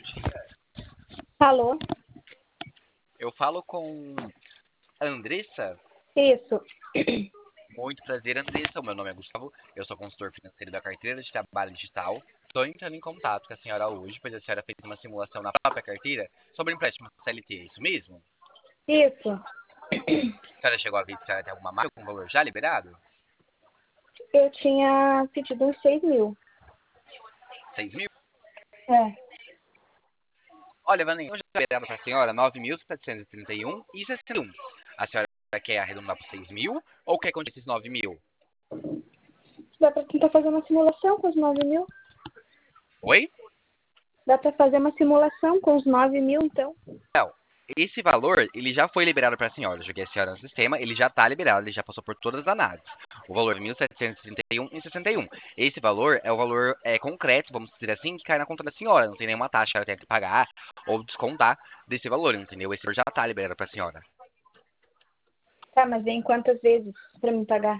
dia. Alô? Eu falo com a Andressa. Isso. Muito prazer, Andressa. O meu nome é Gustavo. Eu sou consultor financeiro da carteira de trabalho digital. Estou entrando em contato com a senhora hoje, pois a senhora fez uma simulação na própria carteira sobre empréstimo CLT. É isso mesmo? Isso. A senhora chegou a ver se a senhora tem alguma marca com valor já liberado? Eu tinha pedido uns 6 mil. 6 mil? É. Olha, Vanessa, eu já liberado para a senhora 9.731,61. A senhora quer arredondar para 6 mil ou quer continuar esses 9 mil? Dá pra tentar fazer uma simulação com os 9 mil? Oi? Dá pra fazer uma simulação com os 9 mil, então? Não. Esse valor, ele já foi liberado para a senhora. Eu joguei a senhora no sistema, ele já está liberado, ele já passou por todas as análises. O valor é 1.731,61. Esse valor é o valor concreto, vamos dizer assim, que cai na conta da senhora. Não tem nenhuma taxa que ela tenha que pagar ou descontar desse valor, entendeu? Esse valor já está liberado para a senhora. Tá, mas vem quantas vezes pra me pagar?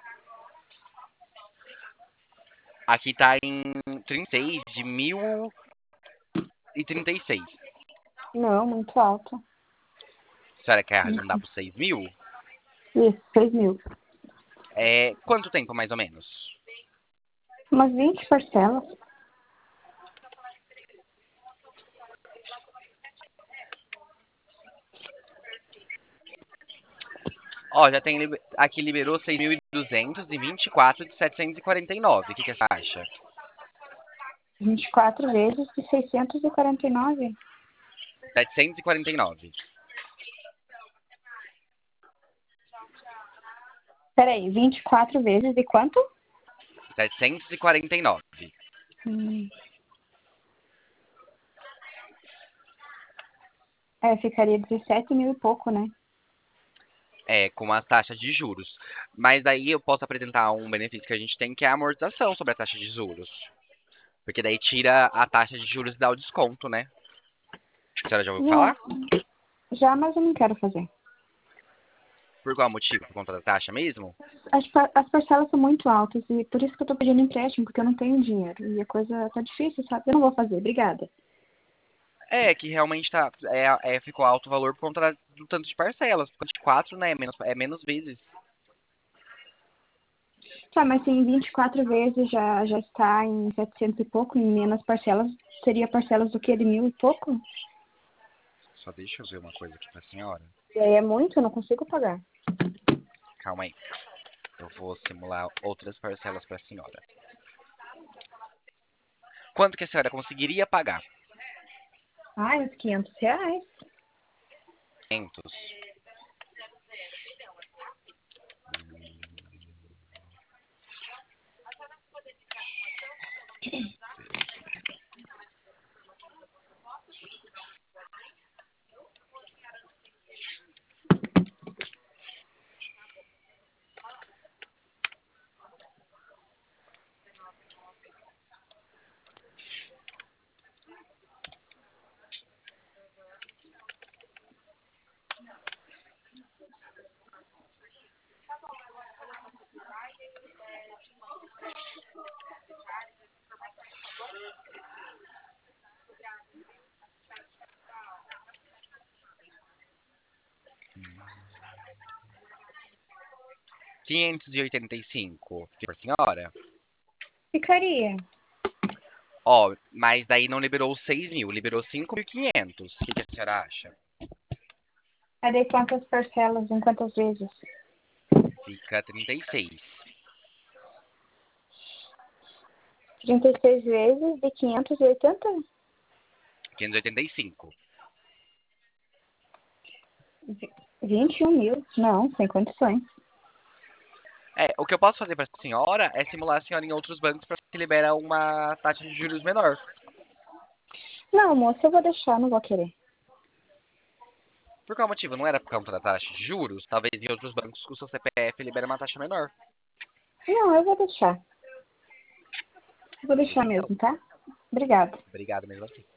Aqui está em 36 de 1.036. Não, muito alto. A senhora quer arredondar para 6 mil? Isso, 6 mil. Quanto tempo, mais ou menos? Umas 20 parcelas. Ó, já tem aqui liberou 6.200 e 24 de 749. O que você acha? 24 vezes de 649. 749. Peraí, 24 vezes de quanto? 749. Ficaria 17 mil e pouco, né? Com as taxas de juros. Mas daí eu posso apresentar um benefício que a gente tem, que é a amortização sobre a taxa de juros. Porque daí tira a taxa de juros e dá o desconto, né? A senhora já ouviu Não, falar? já, mas eu não quero fazer. Por qual motivo? Por conta da taxa mesmo? As parcelas são muito altas e por isso que eu tô pedindo empréstimo, porque eu não tenho dinheiro. E a coisa tá difícil, sabe? Eu não vou fazer, obrigada. Que realmente ficou alto o valor por conta do tanto de parcelas. Por conta de 4, né? É menos vezes. Tá, mas se em 24 vezes já está em 700 e pouco, em menos parcelas, seria parcelas do que? De 1.000 e pouco? Só deixa eu ver uma coisa aqui pra senhora. E aí é muito, eu não consigo pagar. Calma aí. Eu vou simular outras parcelas pra senhora. Quanto que a senhora conseguiria pagar? Ai, uns R$ 500. 500. R$ 585 por senhora. Ficaria. Ó, mas daí não liberou os 6 mil, liberou 5.500. O que a senhora acha? Aí daí quantas parcelas, em quantas vezes? Fica 36. 36 vezes de 580? 585. 21 mil. Não, sem condições. O que eu posso fazer pra senhora é simular a senhora em outros bancos pra que libera uma taxa de juros menor. Não, moça, eu vou deixar, não vou querer. Por qual motivo? Não era por conta da taxa de juros? Talvez em outros bancos o seu CPF libera uma taxa menor. Não, eu vou deixar. Vou deixar Deixa então. mesmo, tá? Obrigada. Obrigado mesmo assim.